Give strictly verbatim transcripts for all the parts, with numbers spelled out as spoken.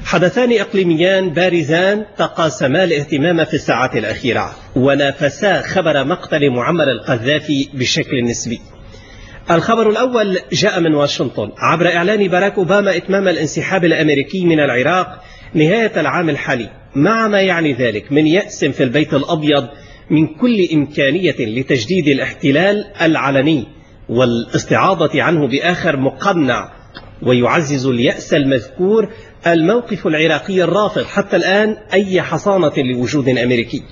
حدثان إقليميان بارزان تقاسما الاهتمام في الساعات الأخيرة ونافسا خبر مقتل معمر القذافي بشكل نسبي. الخبر الأول جاء من واشنطن عبر إعلان باراك أوباما إتمام الانسحاب الأمريكي من العراق نهاية العام الحالي، مع ما يعني ذلك من يأس في البيت الأبيض من كل إمكانية لتجديد الاحتلال العلني والاستعاضة عنه بآخر مقنع. ويعزز اليأس المذكور الموقف العراقي الرافض حتى الآن أي حصانة لوجود أمريكي.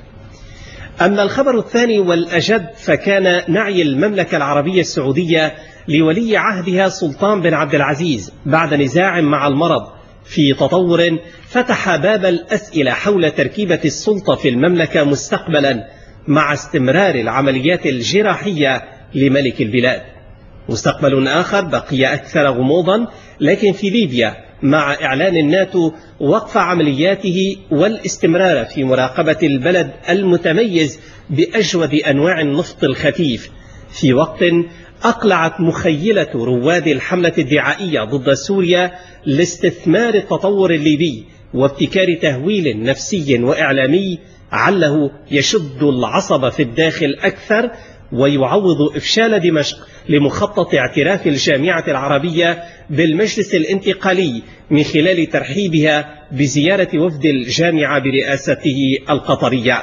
أما الخبر الثاني والأجد فكان نعي المملكة العربية السعودية لولي عهدها سلطان بن عبد العزيز بعد نزاع مع المرض في تطور فتح باب الأسئلة حول تركيبة السلطة في المملكة مستقبلا مع استمرار العمليات الجراحية لملك البلاد. مستقبل آخر بقي أكثر غموضا لكن في ليبيا مع إعلان الناتو وقف عملياته والاستمرار في مراقبة البلد المتميز بأجود أنواع النفط الخفيف في وقت أقلعت مخيلة رواد الحملة الدعائية ضد سوريا لاستثمار التطور الليبي وابتكار تهويل نفسي وإعلامي عله يشد العصب في الداخل أكثر ويعوض إفشال دمشق لمخطط اعتراف الجامعة العربية بالمجلس الانتقالي من خلال ترحيبها بزيارة وفد الجامعة برئاسته القطرية.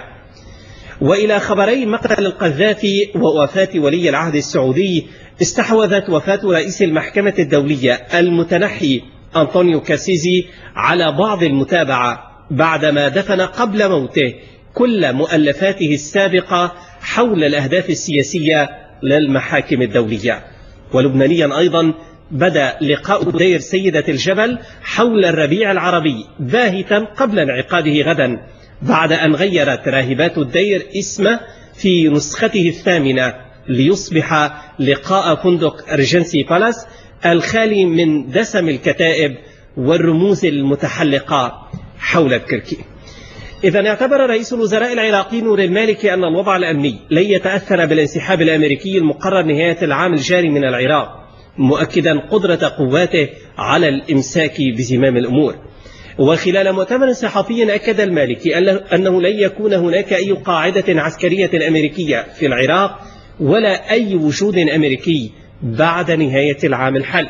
وإلى خبري مقتل القذافي ووفاة ولي العهد السعودي، استحوذت وفاة رئيس المحكمة الدولية المتنحي أنطونيو كاسيزي على بعض المتابعة بعدما دفن قبل موته كل مؤلفاته السابقة حول الأهداف السياسية للمحاكم الدولية. ولبنانيا أيضا بدأ لقاء دير سيدة الجبل حول الربيع العربي باهتا قبل انعقاده غدا بعد أن غيرت راهبات الدير اسمه في نسخته الثامنة ليصبح لقاء فندق ريجنسي بالاس الخالي من دسم الكتائب والرموز المتحلقة حول الكركي. إذا اعتبر رئيس الوزراء العراقي نور المالكي أن الوضع الأمني لن يتأثر بالانسحاب الأمريكي المقرر نهاية العام الجاري من العراق، مؤكدا قدرة قواته على الإمساك بزمام الأمور. وخلال مؤتمر صحفي أكد المالكي أنه لن يكون هناك أي قاعدة عسكرية أمريكية في العراق ولا أي وجود أمريكي بعد نهاية العام الحالي.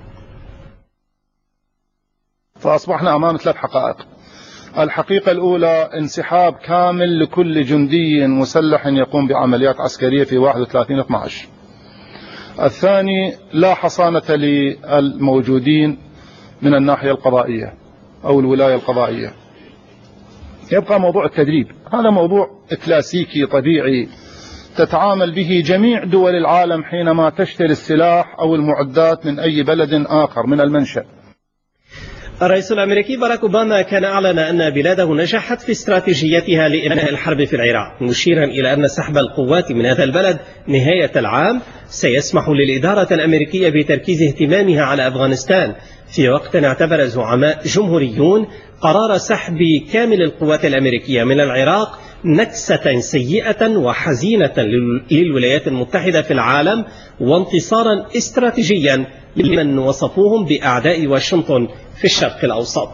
فأصبحنا أمام ثلاث حقائق. الحقيقة الأولى انسحاب كامل لكل جندي مسلح يقوم بعمليات عسكرية في واحد وثلاثين اثني عشر. الثاني لا حصانة للموجودين من الناحية القضائية أو الولاية القضائية. يبقى موضوع التدريب، هذا موضوع كلاسيكي طبيعي تتعامل به جميع دول العالم حينما تشتري السلاح أو المعدات من أي بلد آخر من المنشأ. الرئيس الأمريكي باراك أوباما كان أعلن أن بلاده نجحت في استراتيجيتها لإنهاء الحرب في العراق، مشيرا إلى أن سحب القوات من هذا البلد نهاية العام سيسمح للإدارة الأمريكية بتركيز اهتمامها على أفغانستان، في وقت اعتبر زعماء جمهوريون قرار سحب كامل القوات الأمريكية من العراق نكسة سيئة وحزينة للولايات المتحدة في العالم وانتصارا استراتيجيا لمن وصفوهم بأعداء واشنطن في الشرق الأوسط.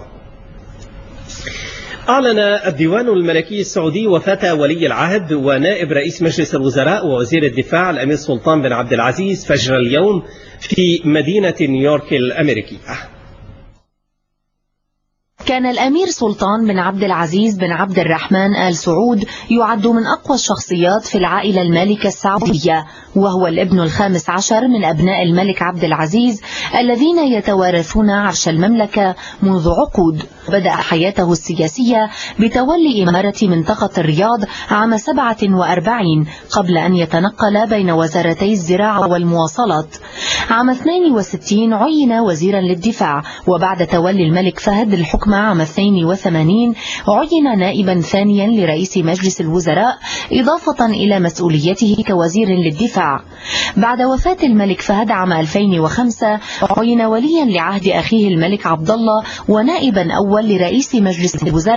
أعلن الديوان الملكي السعودي وفاة ولي العهد ونائب رئيس مجلس الوزراء ووزير الدفاع الأمير سلطان بن عبد العزيز فجر اليوم في مدينة نيويورك الأمريكية. كان الأمير سلطان بن عبد العزيز بن عبد الرحمن آل سعود يعد من أقوى الشخصيات في العائلة المالكة السعودية، وهو الابن الخامس عشر من أبناء الملك عبد العزيز الذين يتوارثون عرش المملكة منذ عقود. بدأ حياته السياسية بتولي إمارة منطقة الرياض عام سبعة وأربعين قبل أن يتنقل بين وزارتي الزراعة والمواصلات. عام اثنين وستين عين وزيرا للدفاع، وبعد تولي الملك فهد الحكم عام اثنين وثمانين عين نائبا ثانيا لرئيس مجلس الوزراء إضافة إلى مسؤوليته كوزير للدفاع. بعد وفاة الملك فهد عام ألفين وخمسة عين وليا لعهد أخيه الملك عبد الله ونائبا أول لرئيس مجلس الوزراء.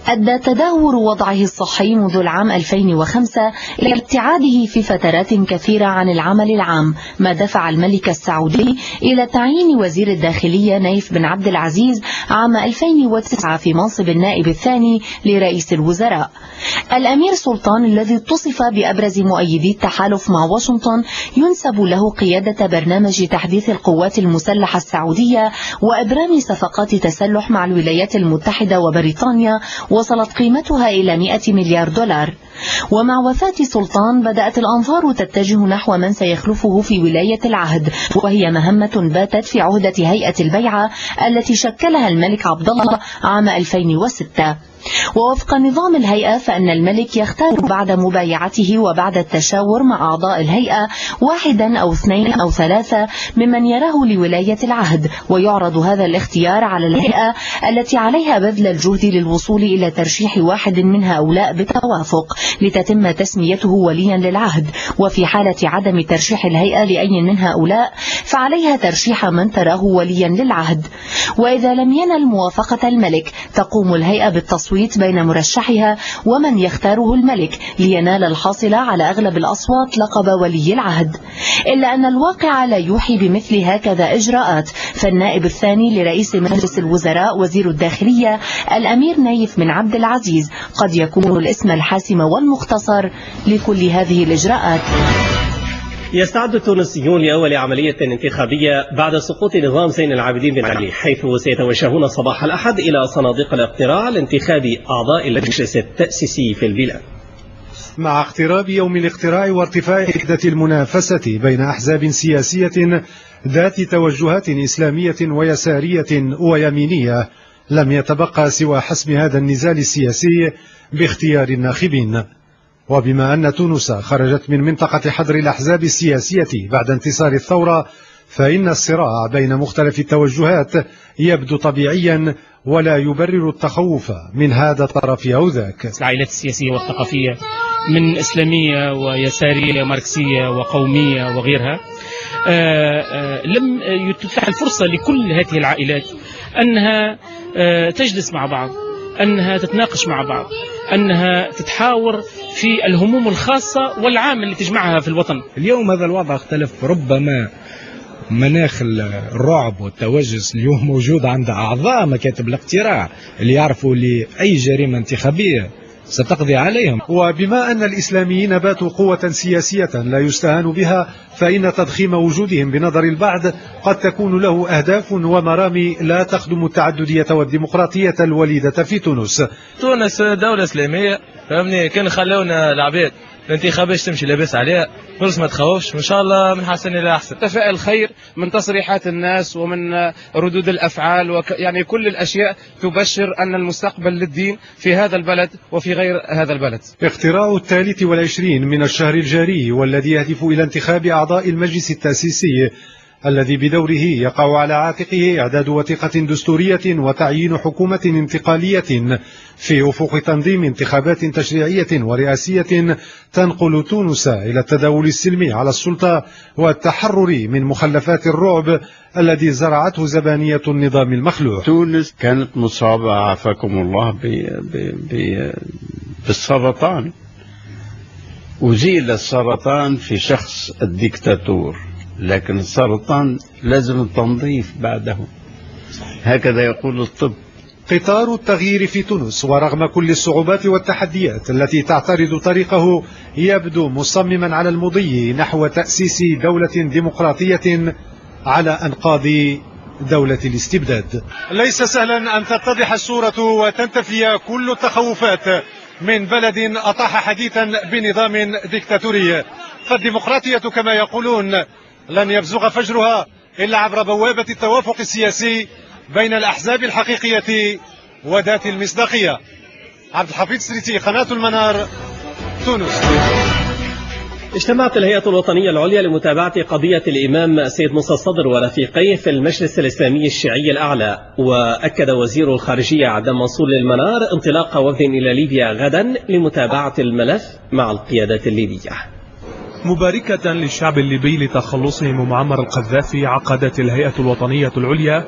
أدى تدهور وضعه الصحي منذ العام ألفين وخمسة إلى ابتعاده في فترات كثيرة عن العمل العام، ما دفع الملك السعودي إلى تعيين وزير الداخلية نايف بن عبد العزيز عام ألفين وتسعة في منصب النائب الثاني لرئيس الوزراء. الأمير سلطان الذي اتصف بأبرز مؤيدي التحالف مع واشنطن ينسب له قيادة برنامج تحديث القوات المسلحة السعودية وإبرام صفقات تسلح مع الولايات المتحدة وبريطانيا وصلت قيمتها إلى مئة مليار دولار. ومع وفاة سلطان بدأت الأنظار تتجه نحو من سيخلفه في ولاية العهد، وهي مهمة باتت في عهدة هيئة البيعة التي شكلها الملك عبد الله عام ألفين وستة. ووفق نظام الهيئة فإن الملك يختار بعد مبايعته وبعد التشاور مع أعضاء الهيئة واحدا أو اثنين أو ثلاثة ممن يراه لولاية العهد، ويعرض هذا الاختيار على الهيئة التي عليها بذل الجهد للوصول إلى ترشيح واحد من هؤلاء بالتوافق لتتم تسميته وليا للعهد. وفي حالة عدم ترشيح الهيئة لأي من هؤلاء فعليها ترشيح من تراه وليا للعهد. وإذا لم ينل موافقة الملك تقوم الهيئة بالتصويت بين مرشحها ومن يختاره الملك لينال الحاصل على أغلب الأصوات لقب ولي العهد. إلا أن الواقع لا يوحي بمثل هكذا إجراءات، فالنائب الثاني لرئيس مجلس الوزراء وزير الداخلية الأمير نايف بن عبد العزيز قد يكون الاسم الحاسم والمختصر لكل هذه الإجراءات. يستعد التونسيون لأول عملية انتخابية بعد سقوط نظام زين العابدين بن علي، حيث سيتوجهون صباح الأحد إلى صناديق الاقتراع لانتخاب أعضاء المجلس التأسيسي في البلاد. مع اقتراب يوم الاقتراع وارتفاع حدة المنافسة بين أحزاب سياسية ذات توجهات إسلامية ويسارية ويمينية، لم يتبقى سوى حسم هذا النزال السياسي باختيار الناخبين. وبما أن تونس خرجت من منطقة حظر الأحزاب السياسية بعد انتصار الثورة، فإن الصراع بين مختلف التوجهات يبدو طبيعيا ولا يبرر التخوف من هذا الطرف أو ذاك. العائلات السياسية والثقافية من إسلامية ويسارية ماركسية وقومية وغيرها، آآ آآ لم يتيح الفرصة لكل هذه العائلات أنها تجلس مع بعض، أنها تتناقش مع بعض، أنها تتحاور في الهموم الخاصة والعامة اللي تجمعها في الوطن. اليوم هذا الوضع اختلف، ربما مناخ الرعب والتوجس اليوم موجود عند أعضاء مكاتب الاقتراع اللي يعرفوا لأي جريمة انتخابية ستقضي عليهم. وبما أن الإسلاميين باتوا قوة سياسية لا يستهان بها، فإن تضخيم وجودهم بنظر البعض قد تكون له أهداف ومرامي لا تخدم التعددية والديمقراطية الوليدة في تونس. تونس دولة إسلامية، فهمني، كان خلونا العباد الانتخابات تمشي لاباس عليها، تونس ما تخوفش، وإن شاء الله من حسن إلى أحسن. تفاءل الخير من تصريحات الناس ومن ردود الأفعال، وك يعني كل الأشياء تبشر أن المستقبل للدين في هذا البلد وفي غير هذا البلد. اقتراع الثالث والعشرين من الشهر الجاري والذي يهدف إلى انتخاب أعضاء المجلس التأسيسي الذي بدوره يقع على عاتقه إعداد وثيقة دستورية وتعيين حكومة انتقالية في أفق تنظيم انتخابات تشريعية ورئاسية تنقل تونس إلى التداول السلمي على السلطة والتحرر من مخلفات الرعب الذي زرعته زبانية النظام المخلوع. تونس كانت مصابة عافاكم الله ب... ب... ب... بالسرطان، وزيل السرطان في شخص الديكتاتور، لكن السرطان لازم التنظيف بعده، هكذا يقول الطب. قطار التغيير في تونس ورغم كل الصعوبات والتحديات التي تعترض طريقه يبدو مصمما على المضي نحو تأسيس دولة ديمقراطية على أنقاض دولة الاستبداد. ليس سهلا أن تتضح الصورة وتنتفي كل التخوفات من بلد أطاح حديثا بنظام ديكتاتوري، فالديمقراطية كما يقولون لن يبزغ فجرها إلا عبر بوابة التوافق السياسي بين الأحزاب الحقيقية وذات المصداقية. عبد الحفيظ سريتي، قناة المنار، تونس. اجتمعت الهيئة الوطنية العليا لمتابعة قضية الإمام سيد موسى الصدر ورفيقيه في المجلس الإسلامي الشيعي الأعلى. وأكد وزير الخارجية عدنان منصور للمنار انطلاق وفد إلى ليبيا غدا لمتابعة الملف مع القيادات الليبية. مباركة للشعب الليبي لتخلصه من معمر القذافي، عقدت الهيئة الوطنية العليا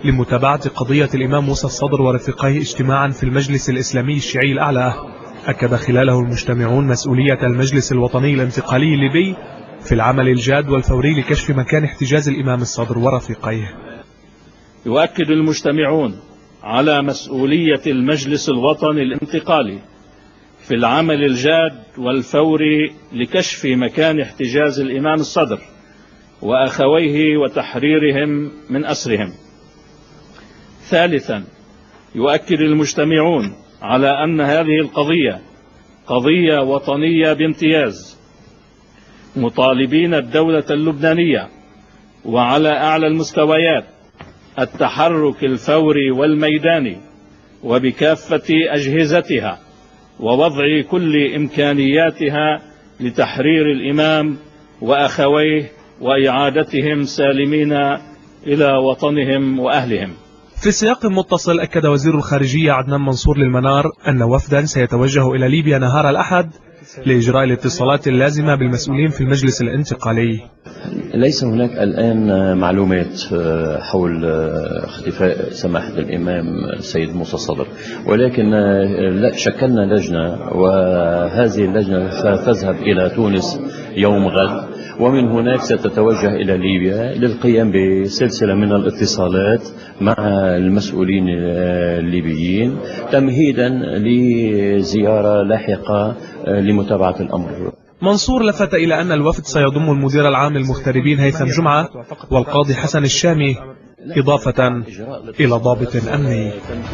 لمتابعة قضية الإمام موسى الصدر ورفيقيه اجتماعا في المجلس الإسلامي الشيعي الأعلى، أكد خلاله المجتمعون مسؤولية المجلس الوطني الانتقالي الليبي في العمل الجاد والفوري لكشف مكان احتجاز الإمام الصدر ورفيقيه. يؤكد المجتمعون على مسؤولية المجلس الوطني الانتقالي في العمل الجاد والفوري لكشف مكان احتجاز الإمام الصدر وأخويه وتحريرهم من أسرهم. ثالثا، يؤكد المجتمعون على أن هذه القضية قضية وطنية بامتياز، مطالبين الدولة اللبنانية وعلى أعلى المستويات التحرك الفوري والميداني وبكافة أجهزتها ووضع كل إمكانياتها لتحرير الإمام وأخويه وإعادتهم سالمين إلى وطنهم وأهلهم. في سياق متصل، أكد وزير الخارجية عدنان منصور للمنار أن وفدا سيتوجه إلى ليبيا نهار الأحد لإجراء الاتصالات اللازمة بالمسؤولين في المجلس الانتقالي. ليس هناك الآن معلومات حول اختفاء سماحة الإمام السيد موسى الصدر، ولكن شكلنا لجنة، وهذه اللجنة ستذهب إلى تونس يوم غد، ومن هناك ستتوجه إلى ليبيا للقيام بسلسلة من الاتصالات مع المسؤولين الليبيين تمهيدا لزيارة لاحقة لمتابعة الأمر. منصور لفت إلى أن الوفد سيضم المدير العام للمغتربين هيثم جمعة والقاضي حسن الشامي، إضافة إلى ضابط أمني.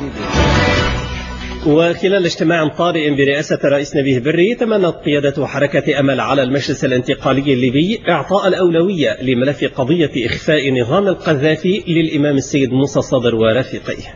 وخلال اجتماع طارئ برئاسة الرئيس نبيه بري، تمنت قيادة حركة أمل على المجلس الانتقالي الليبي إعطاء الأولوية لملف قضية إخفاء نظام القذافي للإمام السيد موسى الصدر ورفيقيه.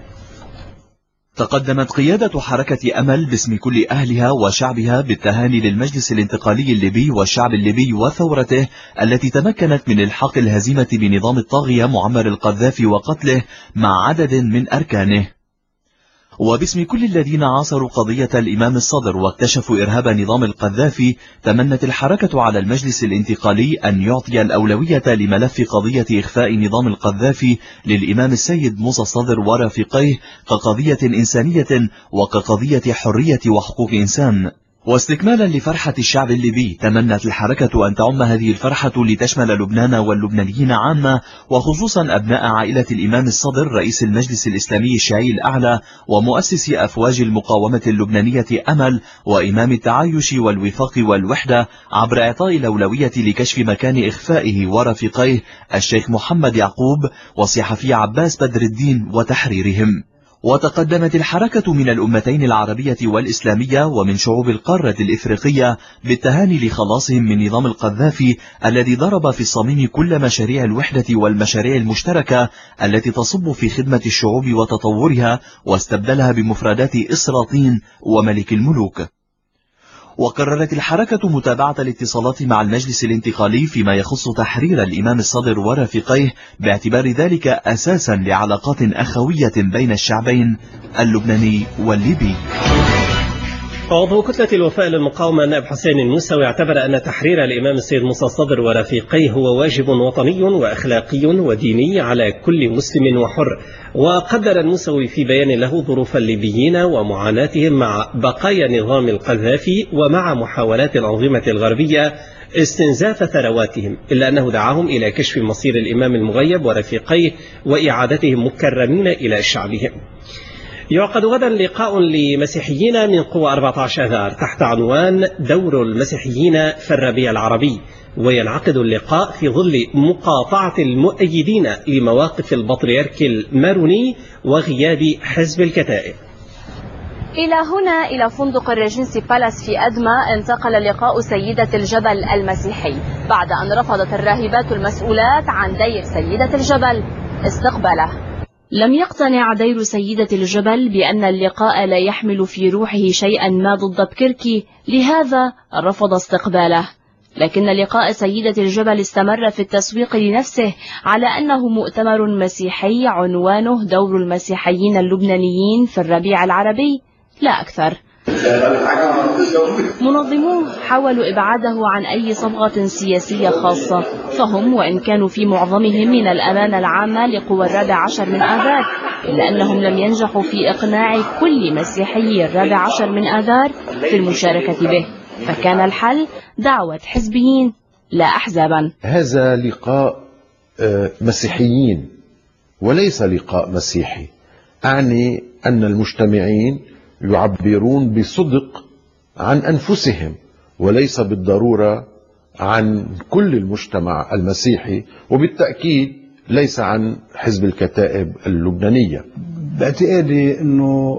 تقدمت قيادة حركة أمل باسم كل أهلها وشعبها بالتهاني للمجلس الانتقالي الليبي والشعب الليبي وثورته التي تمكنت من الحاق الهزيمة بنظام الطاغية معمر القذافي وقتله مع عدد من أركانه. وباسم كل الذين عاصروا قضية الإمام الصدر واكتشفوا إرهاب نظام القذافي، تمنت الحركة على المجلس الانتقالي أن يعطي الأولوية لملف قضية إخفاء نظام القذافي للإمام السيد موسى الصدر ورفيقيه كقضية إنسانية وكقضية حرية وحقوق إنسان. واستكمالا لفرحة الشعب الليبي، تمنت الحركة أن تعم هذه الفرحة لتشمل لبنان واللبنانيين عامة، وخصوصا أبناء عائلة الإمام الصدر رئيس المجلس الإسلامي الشيعي الأعلى ومؤسس أفواج المقاومة اللبنانية أمل وإمام التعايش والوفاق والوحدة، عبر إعطاء الأولوية لكشف مكان إخفائه ورفيقيه الشيخ محمد يعقوب والصحفي عباس بدر الدين وتحريرهم. وتقدمت الحركة من الأمتين العربية والإسلامية ومن شعوب القارة الإفريقية بالتهاني لخلاصهم من نظام القذافي الذي ضرب في الصميم كل مشاريع الوحدة والمشاريع المشتركة التي تصب في خدمة الشعوب وتطورها، واستبدلها بمفردات إسراطين وملك الملوك. وقررت الحركة متابعة الاتصالات مع المجلس الانتقالي فيما يخص تحرير الإمام الصدر ورفيقيه، باعتبار ذلك أساسا لعلاقات أخوية بين الشعبين اللبناني والليبي. عضو كتلة الوفاء للمقاومة النائب حسين الموسوي اعتبر أن تحرير الإمام السيد موسى الصدر ورفيقيه هو واجب وطني وأخلاقي وديني على كل مسلم وحر. وقدر الموسوي في بيان له ظروف الليبيين ومعاناتهم مع بقايا نظام القذافي ومع محاولات الأنظمة الغربية استنزاف ثرواتهم، إلا أنه دعاهم إلى كشف مصير الإمام المغيب ورفيقيه وإعادتهم مكرمين إلى شعبهم. يعقد غدا لقاء لمسيحيين من قوى أربعة عشر آذار تحت عنوان دور المسيحيين في الربيع العربي، وينعقد اللقاء في ظل مقاطعة المؤيدين لمواقف البطريرك الماروني وغياب حزب الكتائب. إلى هنا، إلى فندق الريجنسي بالاس في أدمى، انتقل لقاء سيدة الجبل المسيحي بعد أن رفضت الراهبات المسؤولات عن دير سيدة الجبل استقباله. لم يقتنع دير سيدة الجبل بأن اللقاء لا يحمل في روحه شيئا ما ضد بكركي، لهذا رفض استقباله. لكن لقاء سيدة الجبل استمر في التسويق لنفسه على أنه مؤتمر مسيحي عنوانه دور المسيحيين اللبنانيين في الربيع العربي لا أكثر. منظموه حاولوا إبعاده عن أي صبغة سياسية خاصة، فهم وإن كانوا في معظمهم من الأمانة العامة لقوى الرابع عشر من آذار، إلا أنهم لم ينجحوا في إقناع كل مسيحيي الرابع عشر من آذار في المشاركة به، فكان الحل دعوة حزبيين لا أحزابا. هذا لقاء مسيحيين وليس لقاء مسيحي، أعني أن المجتمعين يعبرون بصدق عن أنفسهم وليس بالضرورة عن كل المجتمع المسيحي، وبالتأكيد ليس عن حزب الكتائب اللبنانية. باعتقادي أنه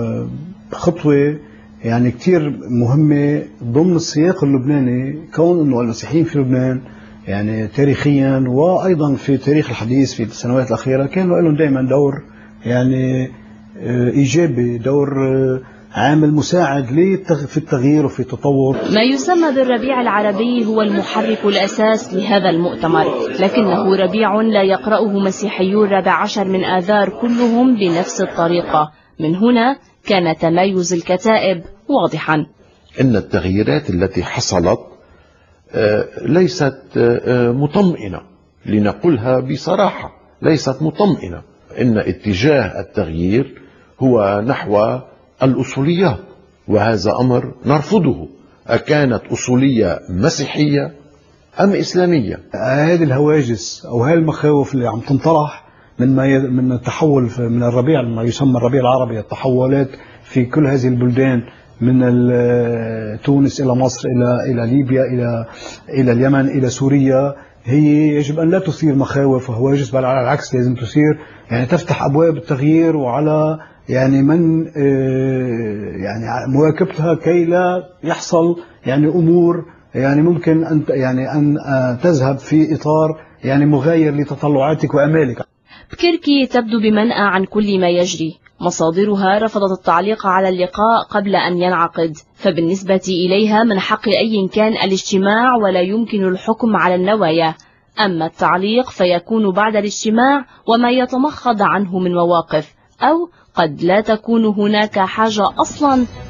خطوة يعني كتير مهمة ضمن السياق اللبناني، كون أنه المسيحيين في لبنان يعني تاريخيا وأيضا في تاريخ الحديث في السنوات الأخيرة كانوا لهم دائما دور يعني إيجابي، دور عامل مساعد في التغيير وفي التطور. ما يسمى بالربيع العربي هو المحرك الأساس لهذا المؤتمر، لكنه ربيع لا يقرأه مسيحيو الرابع عشر من آذار كلهم بنفس الطريقة. من هنا كان تميز الكتائب واضحا. إن التغييرات التي حصلت ليست مطمئنة، لنقولها بصراحة ليست مطمئنة. إن اتجاه التغيير هو نحو الأصوليات، وهذا أمر نرفضه. أكانت أصولية مسيحية أم إسلامية؟ هذه الهواجس أو هذه المخاوف اللي عم تنطرح من ما من التحول من الربيع، ما يسمى الربيع العربي، التحولات في كل هذه البلدان من تونس إلى مصر إلى إلى ليبيا إلى إلى اليمن إلى سوريا، هي يجب أن لا تثير مخاوف وهواجس، بل على العكس لازم تثير يعني تفتح أبواب التغيير، وعلى يعني من يعني مواكبتها كي لا يحصل يعني أمور يعني ممكن أن يعني أن تذهب في إطار يعني مغاير لتطلعاتك وأمالك. بكركي تبدو بمنأى عن كل ما يجري، مصادرها رفضت التعليق على اللقاء قبل أن ينعقد، فبالنسبة إليها من حق أي كان الاجتماع ولا يمكن الحكم على النوايا، أما التعليق فيكون بعد الاجتماع وما يتمخض عنه من مواقف، أو قد لا تكون هناك حاجة أصلا